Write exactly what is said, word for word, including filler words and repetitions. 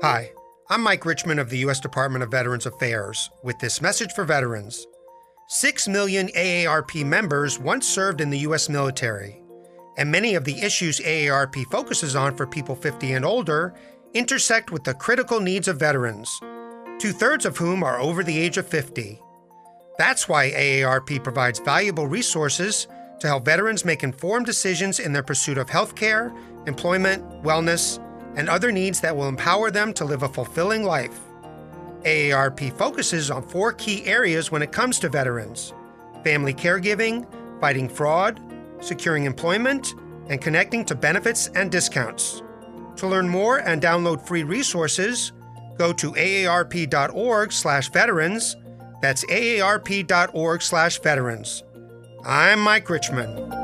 Hi, I'm Mike Richmond of the U S Department of Veterans Affairs with this message for veterans. Six million A A R P members once served in the U S military, and many of the issues A A R P focuses on for people fifty and older intersect with the critical needs of veterans, two-thirds of whom are over the age of fifty. That's why A A R P provides valuable resources to help veterans make informed decisions in their pursuit of healthcare, employment, wellness, and other needs that will empower them to live a fulfilling life. A A R P focuses on four key areas when it comes to veterans: family caregiving, fighting fraud, securing employment, and connecting to benefits and discounts. To learn more and download free resources, go to aarp.org slash veterans. That's aarp.org slash veterans. I'm Mike Richmond.